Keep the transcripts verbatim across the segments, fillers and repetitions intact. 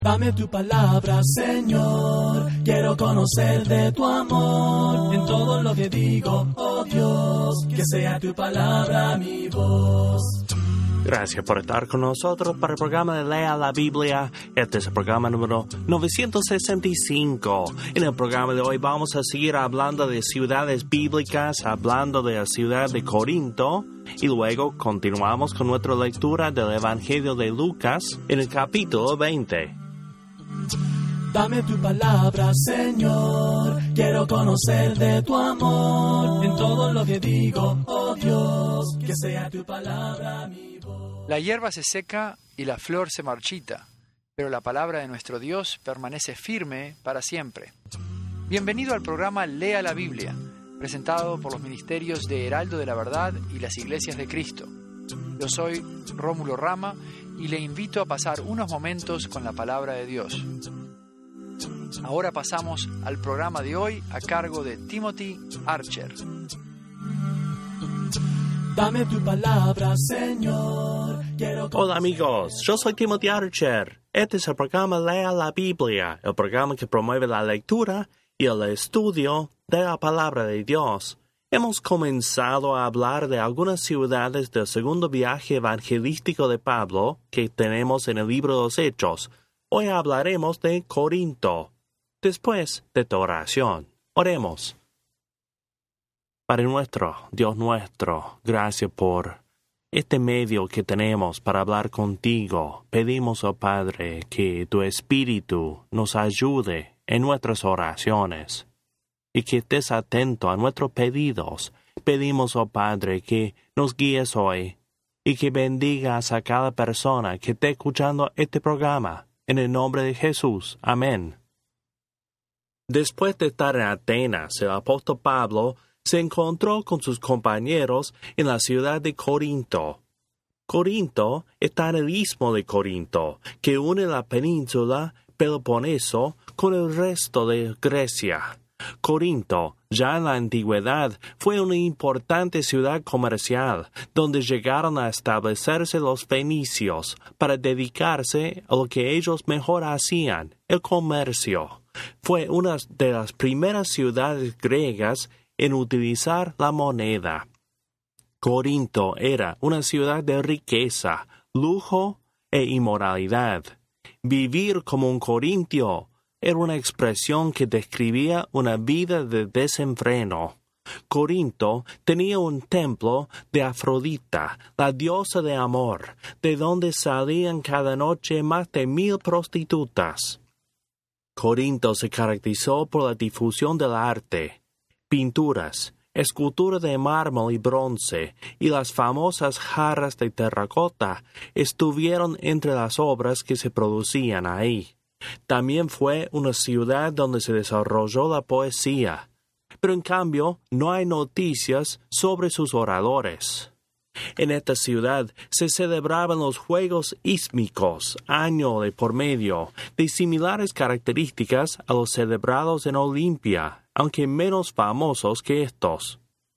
Dame tu palabra, Señor, quiero conocer de tu amor. En todo lo que digo, oh Dios, que sea tu palabra mi voz. Gracias por estar con nosotros para el programa de Lea la Biblia. Este es el programa número novecientos sesenta y cinco. En el programa de hoy vamos a seguir hablando de ciudades bíblicas, hablando de la ciudad de Corinto, y luego continuamos con nuestra lectura del Evangelio de Lucas en el capítulo veinte. Dame tu palabra, Señor, quiero conocer de tu amor. En todo lo que digo, oh Dios, que sea tu palabra mi voz. La hierba se seca y la flor se marchita, pero la palabra de nuestro Dios permanece firme para siempre. Bienvenido al programa Lea la Biblia, presentado por los ministerios de Heraldo de la Verdad y las Iglesias de Cristo. Yo soy Rómulo Rama y le invito a pasar unos momentos con la palabra de Dios. Ahora pasamos al programa de hoy a cargo de Timothy Archer. Dame tu palabra, Señor, quiero... Hola amigos, yo soy Timothy Archer. Este es el programa Lea la Biblia, el programa que promueve la lectura y el estudio de la palabra de Dios. Hemos comenzado a hablar de algunas ciudades del segundo viaje evangelístico de Pablo que tenemos en el libro de los Hechos. Hoy hablaremos de Corinto. Después de tu oración, oremos. Padre nuestro, Dios nuestro, gracias por este medio que tenemos para hablar contigo. Pedimos, oh Padre, que tu Espíritu nos ayude en nuestras oraciones y que estés atento a nuestros pedidos. Pedimos, oh Padre, que nos guíes hoy y que bendigas a cada persona que esté escuchando este programa. En el nombre de Jesús. Amén. Después de estar en Atenas, el apóstol Pablo se encontró con sus compañeros en la ciudad de Corinto. Corinto está en el istmo de Corinto, que une la península Peloponeso con el resto de Grecia. Corinto, ya en la antigüedad, fue una importante ciudad comercial, donde llegaron a establecerse los fenicios para dedicarse a lo que ellos mejor hacían, el comercio. Fue una de las primeras ciudades griegas en utilizar la moneda. Corinto era una ciudad de riqueza, lujo e inmoralidad. Vivir como un corintio era una expresión que describía una vida de desenfreno. Corinto tenía un templo de Afrodita, la diosa de amor, de donde salían cada noche más de mil prostitutas. Corinto se caracterizó por la difusión del arte, pinturas, escultura de mármol y bronce, y las famosas jarras de terracota estuvieron entre las obras que se producían ahí. También fue una ciudad donde se desarrolló la poesía, pero en cambio no hay noticias sobre sus oradores. En esta ciudad se celebraban los Juegos Ísmicos, año de por medio, de similares características a los celebrados en Olimpia, aunque menos famosos que estos.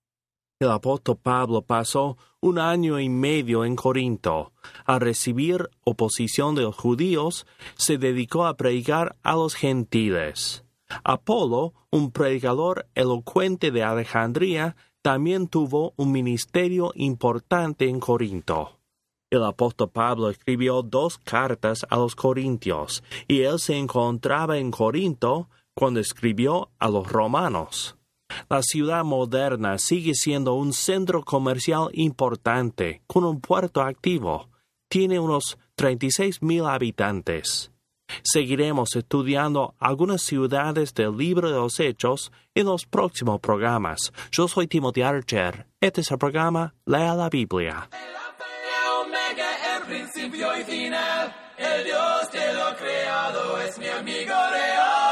El apóstol Pablo pasó un año y medio en Corinto. Al recibir oposición de los judíos, se dedicó a predicar a los gentiles. Apolo, un predicador elocuente de Alejandría, también tuvo un ministerio importante en Corinto. El apóstol Pablo escribió dos cartas a los corintios, y él se encontraba en Corinto cuando escribió a los romanos. La ciudad moderna sigue siendo un centro comercial importante, con un puerto activo. Tiene unos treinta y seis mil habitantes. Seguiremos estudiando algunas ciudades del libro de los Hechos en los próximos programas. Yo soy Timothy Archer. Este es el programa Lea la Biblia. El alfa y el omega, el principio y final. El Dios de lo creado es mi amigo real.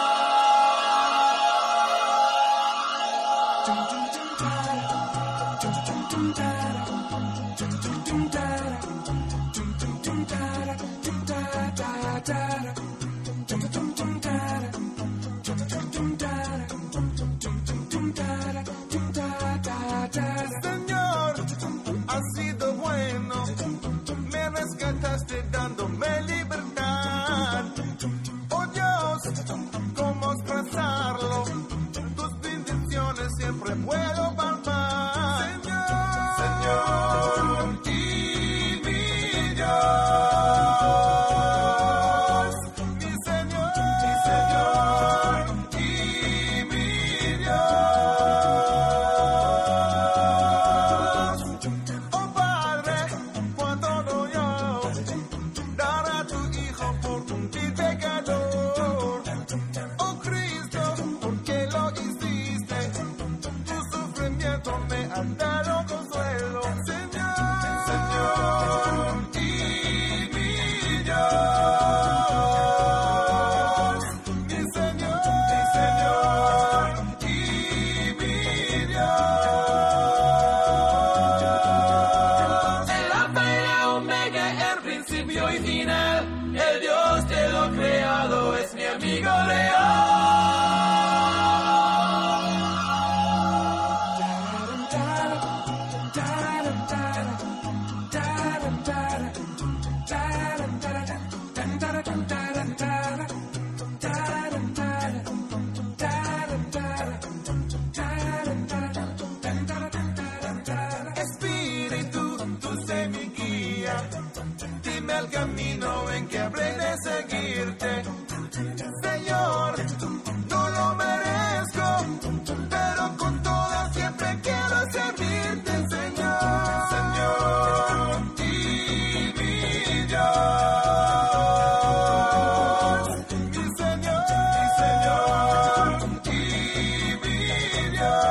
Señor, has sido bueno, me rescataste dándome libertad. Oh Dios, ¿cómo expresarlo? Tus bendiciones siempre puedo palpar. Señor, Señor y mi Dios, mi Señor, mi Señor y mi Dios. Oh Padre, cuánto doy yo dar a tu Hijo por un vil pecador. Oh Cristo, ¿por qué lo hiciste? Tu sufrimiento me ha dado consuelo. Señor, Señor y mi Dios, mi Señor, mi Señor y mi Dios. El Alfa y la Omega, el principio y final, el Dios de lo creado es mi amigo Espíritu, tú sé mi guía, dime el camino en que habré de seguirte. Señor, no lo merezco, pero con todo siempre quiero servirte, Señor, Señor y mi Dios, mi Señor, mi Señor y mi Dios,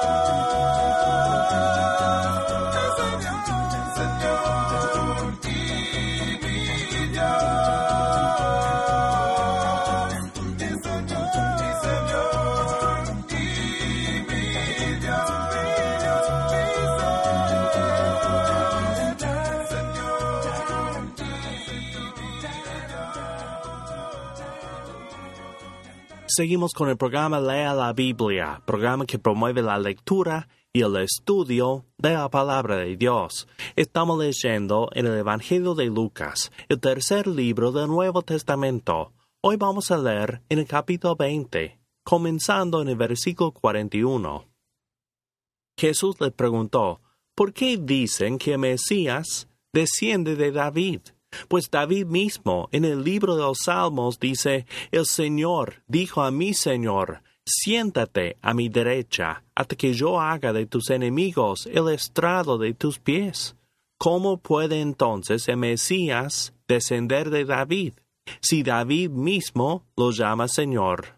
mi Señor, Señor y mi Dios. Mi Señor, mi Señor y mi Dios, mi Dios, mi Seguimos con el programa Lea la Biblia, programa que promueve la lectura y el estudio de la palabra de Dios. Estamos leyendo en el Evangelio de Lucas, el tercer libro del Nuevo Testamento. Hoy vamos a leer en el capítulo veinte, comenzando en el versículo cuarenta y uno. Jesús les preguntó, ¿por qué dicen que el Mesías desciende de David? Pues David mismo en el libro de los Salmos dice, el Señor dijo a mi Señor, siéntate a mi derecha, hasta que yo haga de tus enemigos el estrado de tus pies. ¿Cómo puede entonces el Mesías descender de David, si David mismo lo llama Señor?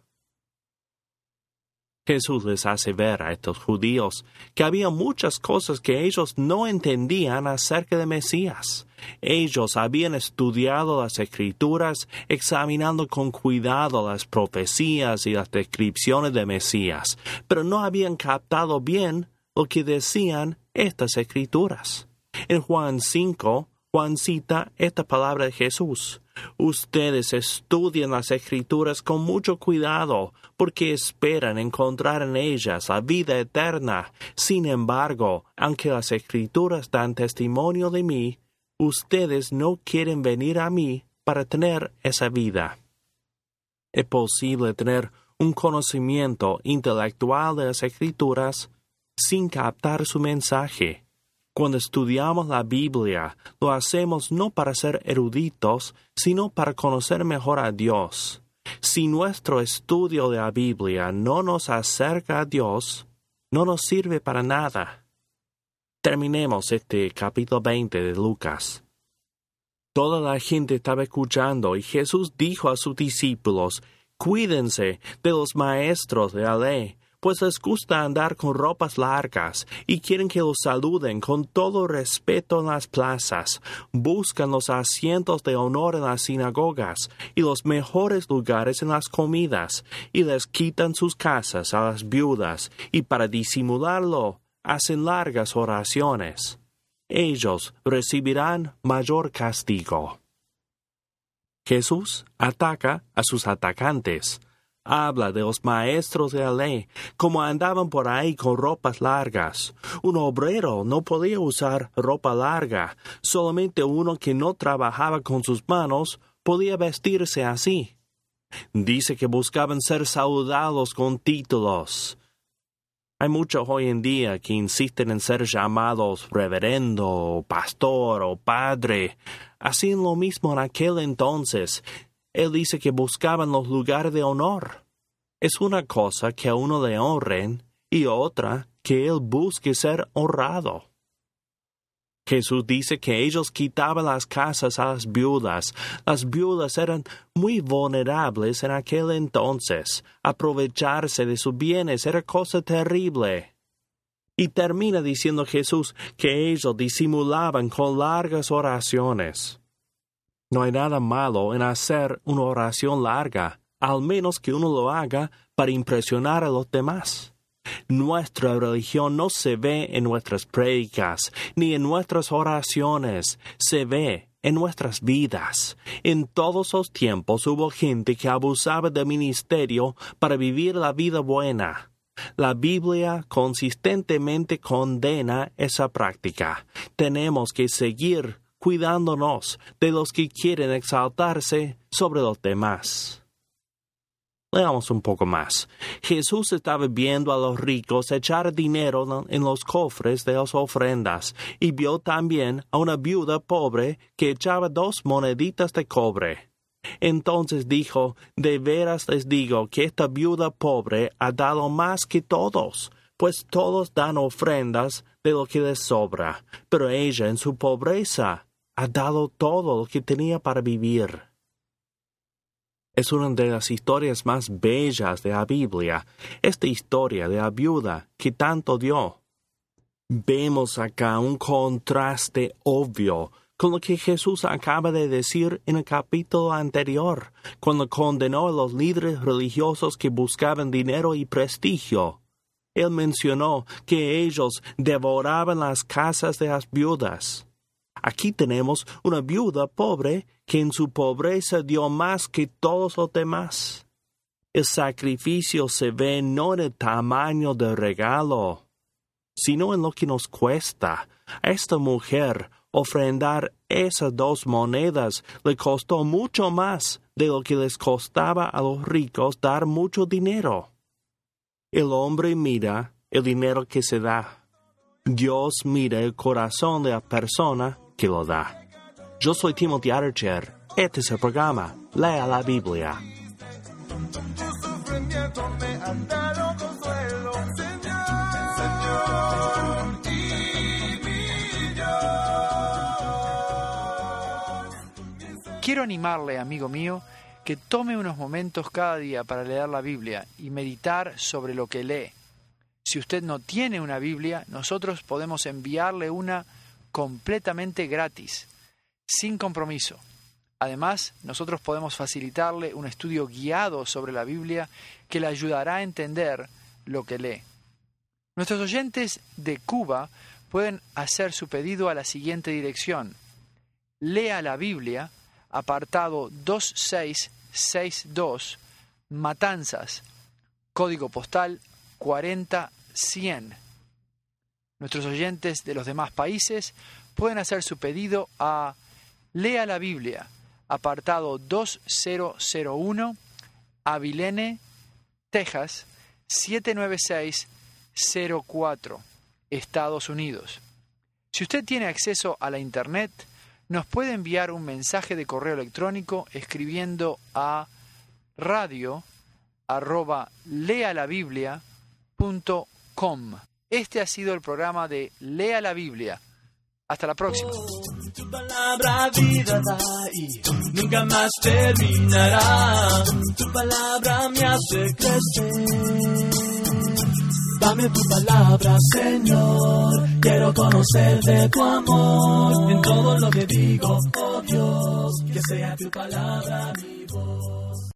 Jesús les hace ver a estos judíos que había muchas cosas que ellos no entendían acerca de Mesías. Ellos habían estudiado las Escrituras, examinando con cuidado las profecías y las descripciones de Mesías, pero no habían captado bien lo que decían estas Escrituras. En Juan cinco, Juan cita esta palabra de Jesús. Ustedes estudian las Escrituras con mucho cuidado, porque esperan encontrar en ellas la vida eterna. Sin embargo, aunque las Escrituras dan testimonio de mí, ustedes no quieren venir a mí para tener esa vida. Es posible tener un conocimiento intelectual de las Escrituras sin captar su mensaje. Cuando estudiamos la Biblia, lo hacemos no para ser eruditos, sino para conocer mejor a Dios. Si nuestro estudio de la Biblia no nos acerca a Dios, no nos sirve para nada. Terminemos este capítulo veinte de Lucas. Toda la gente estaba escuchando y Jesús dijo a sus discípulos, cuídense de los maestros de la ley, pues les gusta andar con ropas largas y quieren que los saluden con todo respeto en las plazas. Buscan los asientos de honor en las sinagogas y los mejores lugares en las comidas, y les quitan sus casas a las viudas, y para disimularlo, hacen largas oraciones. Ellos recibirán mayor castigo. Jesús ataca a sus atacantes. Habla de los maestros de la ley, como andaban por ahí con ropas largas. Un obrero no podía usar ropa larga. Solamente uno que no trabajaba con sus manos podía vestirse así. Dice que buscaban ser saludados con títulos. Hay muchos hoy en día que insisten en ser llamados reverendo, o pastor o padre. Hacían lo mismo en aquel entonces. Él dice que buscaban los lugares de honor. Es una cosa que a uno le honren y otra que él busque ser honrado. Jesús dice que ellos quitaban las casas a las viudas. Las viudas eran muy vulnerables en aquel entonces. Aprovecharse de sus bienes era cosa terrible. Y termina diciendo Jesús que ellos disimulaban con largas oraciones. No hay nada malo en hacer una oración larga, al menos que uno lo haga para impresionar a los demás. Nuestra religión no se ve en nuestras prédicas, ni en nuestras oraciones, se ve en nuestras vidas. En todos los tiempos hubo gente que abusaba del ministerio para vivir la vida buena. La Biblia consistentemente condena esa práctica. Tenemos que seguir cuidándonos de los que quieren exaltarse sobre los demás. Leamos un poco más. Jesús estaba viendo a los ricos echar dinero en los cofres de las ofrendas y vio también a una viuda pobre que echaba dos moneditas de cobre. Entonces dijo, de veras les digo que esta viuda pobre ha dado más que todos, pues todos dan ofrendas de lo que les sobra, pero ella en su pobreza ha dado todo lo que tenía para vivir. Es una de las historias más bellas de la Biblia, esta historia de la viuda que tanto dio. Vemos acá un contraste obvio con lo que Jesús acaba de decir en el capítulo anterior, cuando condenó a los líderes religiosos que buscaban dinero y prestigio. Él mencionó que ellos devoraban las casas de las viudas. Aquí tenemos una viuda pobre que en su pobreza dio más que todos los demás. El sacrificio se ve no en el tamaño del regalo, sino en lo que nos cuesta. A esta mujer ofrendar esas dos monedas le costó mucho más de lo que les costaba a los ricos dar mucho dinero. El hombre mira el dinero que se da. Dios mira el corazón de la persona que lo da. Yo soy Timothy Archer. Este es el programa Lea la Biblia. Tu sufrimiento me han dado consuelo, Señor, Señor y mi Dios. Quiero animarle, amigo mío, que tome unos momentos cada día para leer la Biblia y meditar sobre lo que lee. Si usted no tiene una Biblia, nosotros podemos enviarle una completamente gratis, sin compromiso. Además, nosotros podemos facilitarle un estudio guiado sobre la Biblia que le ayudará a entender lo que lee. Nuestros oyentes de Cuba pueden hacer su pedido a la siguiente dirección: Lea la Biblia, apartado dos seis seis dos, Matanzas, código postal cuarenta cien. Nuestros oyentes de los demás países pueden hacer su pedido a Lea la Biblia, apartado dos cero cero uno, Abilene, Texas, siete nueve seis cero cuatro, Estados Unidos. Si usted tiene acceso a la Internet, nos puede enviar un mensaje de correo electrónico escribiendo a radio arroba lealabiblia punto com. Este ha sido el programa de Lea la Biblia. Hasta la próxima. Tu palabra vida da y nunca más terminará. Tu palabra me hace crecer. Dame tu palabra, Señor. Quiero conocer de tu amor. En todo lo que digo, oh Dios, que sea tu palabra mía.